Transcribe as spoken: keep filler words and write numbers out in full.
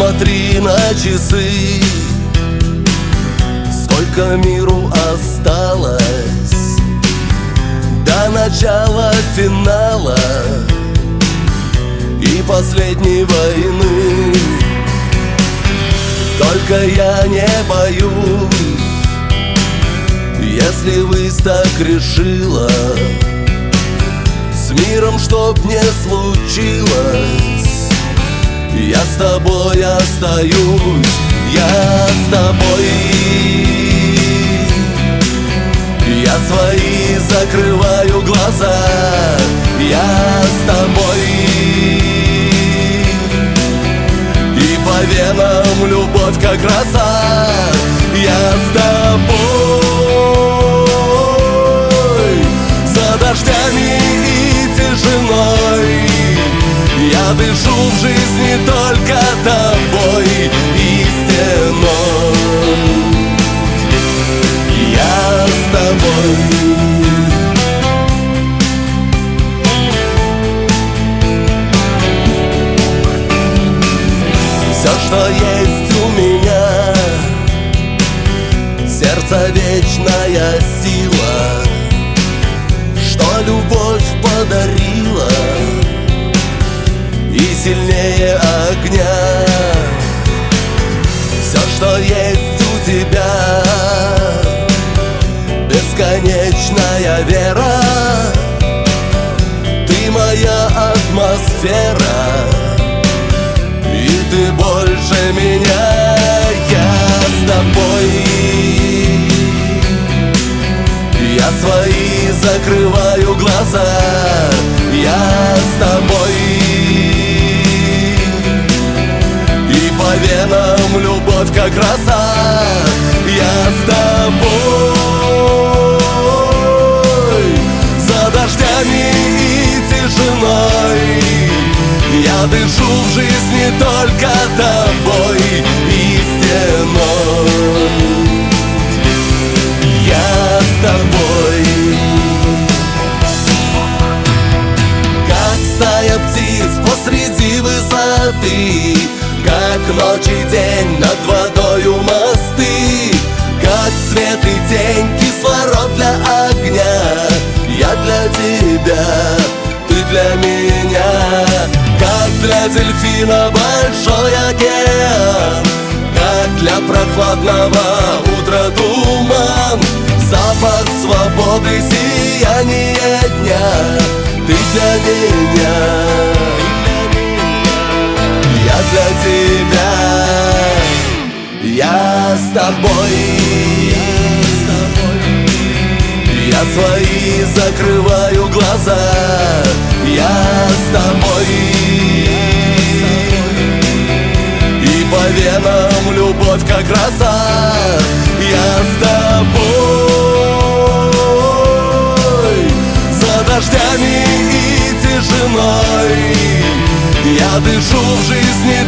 Посмотри на часы, сколько миру осталось до начала финала и последней войны. Только я не боюсь, если высь так решила, с миром чтоб не случилось, я с тобой остаюсь, я с тобой. Я свои закрываю глаза, я с тобой. И по венам любовь как роса, я с тобой. За дождями и тишиной я дышу в жизни только тобой и стеной. Я с тобой. Все, что есть у меня, сердце вечная сила, что любовь подарила и сильнее огня. Все, что есть у тебя, бесконечная вера, ты моя атмосфера, и ты больше меня. Я с тобой. Я свои закрываю глаза, я с тобой. И по венам любовь как роса, я с тобой. За дождями и тишиной я дышу в жизни только тобой и стеной. Я с тобой. Как стая птиц посреди высоты, как ночь и день над водою мосты, как свет и тень, кислород для огня. Я для тебя, ты для меня. Как для дельфина большой океан, как для прохладного утра туман, запах свободы, сияние дня. Ты для меня, я для тебя. Я с тобой. Я свои закрываю глаза, я с тобой. И по венам любовь как роса, я с тобой. За дождями и тишиной я дышу в жизни